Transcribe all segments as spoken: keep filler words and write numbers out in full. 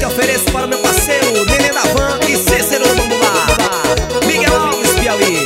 que ofereço para o meu parceiro Nenê da Van e Cícero do Bambubá, Miguel Alves, Piauí.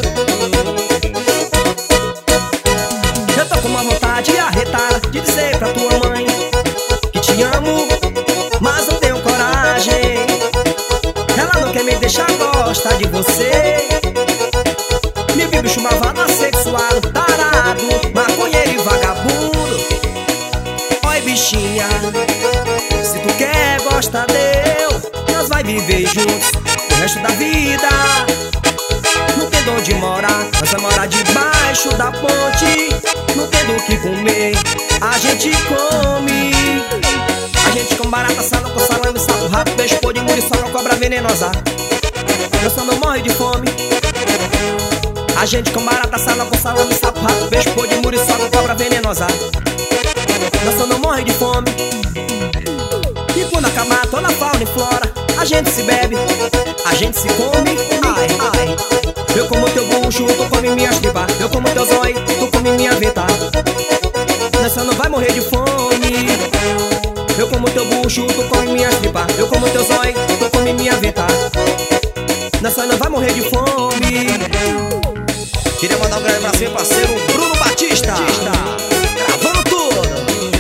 Eu tô com uma vontade arretada de dizer pra tua mãe que te amo, mas não tenho coragem. Ela não quer me deixar, gosta de você. Me viu bicho malvado, assexuado, tarado, maconheiro e vagabundo. Oi bichinha, se tu quer, gosta de eu, nós vai viver juntos o resto da vida. Não tem onde morar, nós vai morar debaixo da ponte. Não tendo o que comer, a gente come. A gente come barata, salão com salame, sapo, rato, peixe, pô de muriçoca, cobra venenosa. Eu só não morre de fome. A gente come barata, salão com salame, sapo, rato, peixe, pô de muriçoca, cobra venenosa. Eu só não morre de fome. E quando acabar toda a fauna e flora, a gente se bebe, a gente se come. Ai, ai. Eu como teu bucho, tu come minhas tripas. Eu como teu zóio, tu come minha veta. Nessa não vai morrer de fome. Eu como teu bucho, tu come minhas tripas. Eu como teu zóio, tu come minha veta. Nessa não vai morrer de fome. Queria mandar um grande abraço meu parceiro Bruno Batista, gravando tudo.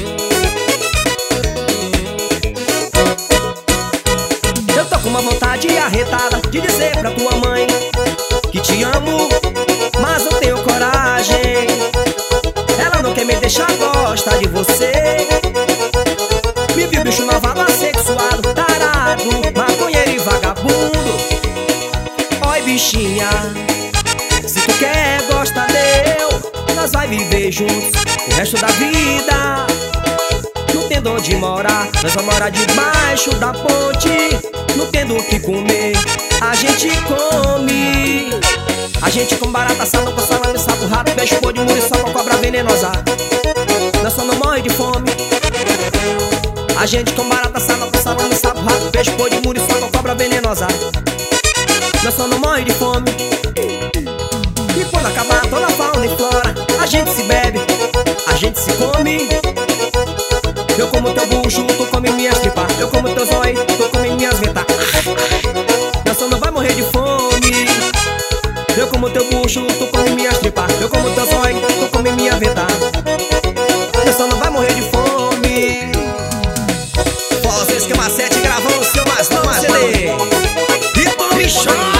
Eu tô com uma vontade arretada de dizer pra tua mãe que te amo, mas não tenho coragem. Ela não quer me deixar, gosta de você. Me viu bicho malvado, assexuado, tarado, maconheiro e vagabundo. Oi bichinha, se tu quer, gosta de eu, nós vai viver juntos o resto da vida. Não tendo onde morar, nós vamos morar debaixo da ponte. Não tendo o que comer, a gente come. A gente come barata, salão com salame, sapo, rato, peixe, pô de muriçoca, cobra venenosa. Nós só não morre de fome. A gente come barata, salão com salame, sapo, rato, peixe, pô de muriçoca, cobra venenosa. Nós só não morre de fome. E quando acabar toda a fauna e flora, a gente se bebe, a gente se come. Eu como teu bucho, tu come minhas tripas. Eu como teu zóio, tu come minhas vetas. Nós só não vai morrer de fome. Eu como teu bucho, tu come minhas tripas. Eu como teu zóio, tu come minha veta. Nós só não vai morrer de fome. Vocês que é uma sete gravando o seu mais novo C D. E tu me chama.